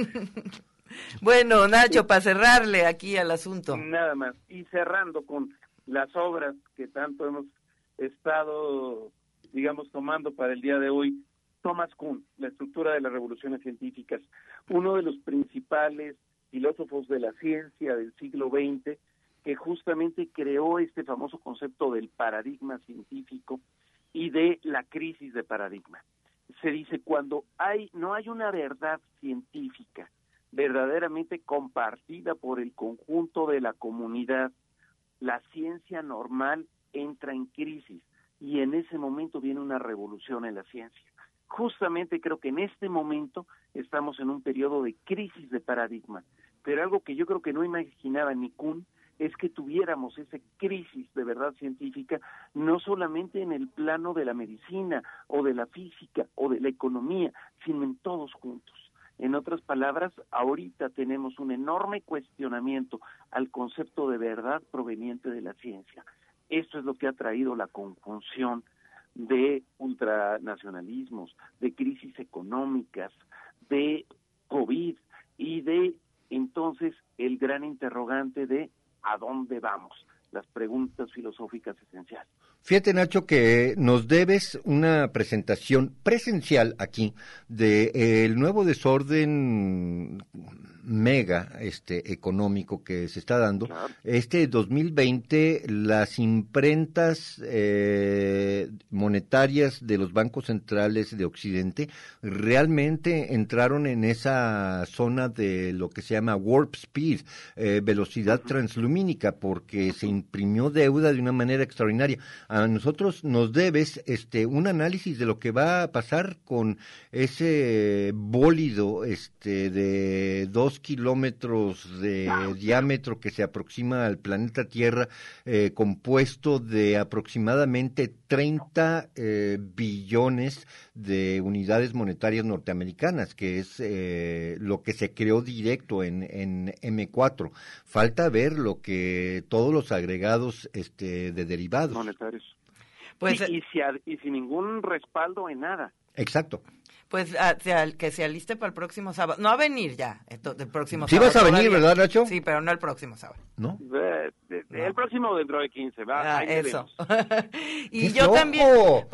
Bueno, Nacho, para cerrarle aquí al asunto. Nada más, y cerrando con las obras que tanto hemos estado, digamos, tomando para el día de hoy. Thomas Kuhn, La estructura de las revoluciones científicas, uno de los principales filósofos de la ciencia del siglo XX, que justamente creó este famoso concepto del paradigma científico y de la crisis de paradigma. Se dice, cuando no hay una verdad científica verdaderamente compartida por el conjunto de la comunidad, la ciencia normal entra en crisis y en ese momento viene una revolución en la ciencia. Justamente creo que en este momento estamos en un periodo de crisis de paradigma, pero algo que yo creo que no imaginaba ni Kuhn es que tuviéramos esa crisis de verdad científica no solamente en el plano de la medicina o de la física o de la economía, sino en todos juntos. En otras palabras, ahorita tenemos un enorme cuestionamiento al concepto de verdad proveniente de la ciencia. Esto es lo que ha traído la conjunción de ultranacionalismos, de crisis económicas, de COVID y de entonces el gran interrogante de ¿a dónde vamos? Las preguntas filosóficas esenciales. Fíjate, Nacho, que nos debes una presentación presencial aquí de el nuevo desorden mega económico que se está dando. Claro. 2020 las imprentas monetarias de los bancos centrales de Occidente realmente entraron en esa zona de lo que se llama warp speed, velocidad translumínica, porque se imprimió deuda de una manera extraordinaria. A nosotros nos debes un análisis de lo que va a pasar con ese bólido de 2 kilómetros de diámetro que se aproxima al planeta Tierra, compuesto de aproximadamente 30 billones de unidades monetarias norteamericanas, que es lo que se creó directo en M4. Falta ver lo que todos los agregados de derivados monetarios. Pues, y sin ningún respaldo en nada. Exacto. Pues que se aliste para el próximo sábado. No a venir ya, el próximo sábado. Sí vas a venir, ¿verdad, Nacho? Sí, pero no el próximo sábado. ¿No? El próximo dentro de 15, va. Eso. Y yo también...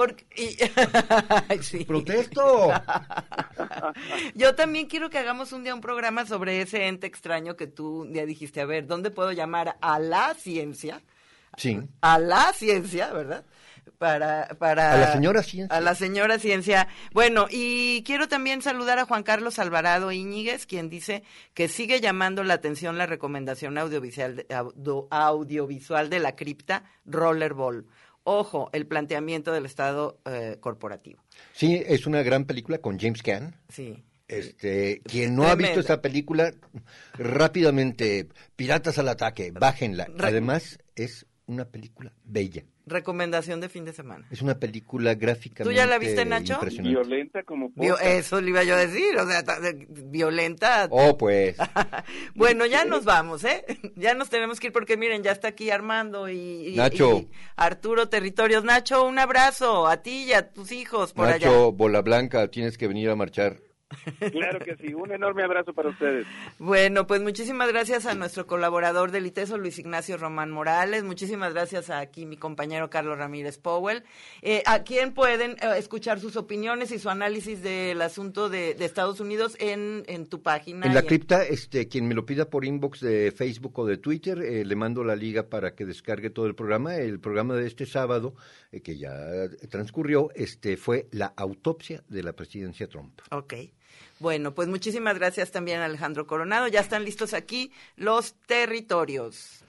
Sí. ¡Protesto! Yo también quiero que hagamos un día un programa sobre ese ente extraño que tú un día dijiste, a ver, ¿dónde puedo llamar a la ciencia? Sí. A la ciencia, ¿verdad? Para a la señora ciencia. A la señora ciencia. Bueno, y quiero también saludar a Juan Carlos Alvarado Íñiguez, quien dice que sigue llamando la atención la recomendación audiovisual de la cripta Rollerball. Ojo, el planteamiento del Estado corporativo. Sí, es una gran película con James Caan. Sí. Quien no ha visto esa película, rápidamente, Piratas al ataque, bájenla. Además, es una película bella. Recomendación de fin de semana. Es una película gráficamente ¿Tú ya la viste, Nacho? Violenta como poca. Eso le iba yo a decir, o sea, violenta. Oh, pues. Bueno, ya nos vamos, ¿eh? Ya nos tenemos que ir porque miren, ya está aquí Armando y Nacho. Y Arturo Territorios. Nacho, un abrazo a ti y a tus hijos por allá. Nacho, Bola Blanca, tienes que venir a marchar Claro que sí, un enorme abrazo para ustedes. Bueno, pues muchísimas gracias a nuestro colaborador del ITESO, Luis Ignacio Román Morales, muchísimas gracias a aquí mi compañero Carlos Ramírez Powell. ¿A quién pueden escuchar sus opiniones y su análisis del asunto de Estados Unidos en tu página? En la cripta, quien me lo pida por inbox de Facebook o de Twitter, le mando la liga para que descargue todo el programa. El programa de este sábado, que ya transcurrió, fue la autopsia de la presidencia Trump. Ok. Bueno, pues muchísimas gracias también a Alejandro Coronado. Ya están listos aquí los territorios.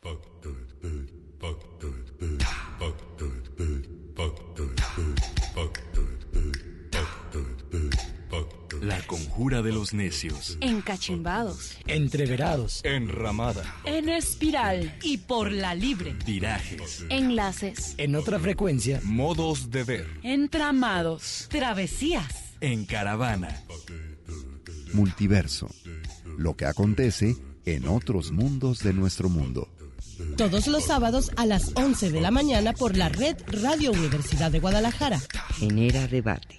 La conjura de los necios. Encachimbados. Entreverados. Enramada. En espiral y por la libre. Virajes. Enlaces. En otra frecuencia. Modos de ver. Entramados. Travesías. En caravana. Multiverso. Lo que acontece en otros mundos de nuestro mundo. Todos los sábados a las 11 de la mañana por la red Radio Universidad de Guadalajara. Genera debate.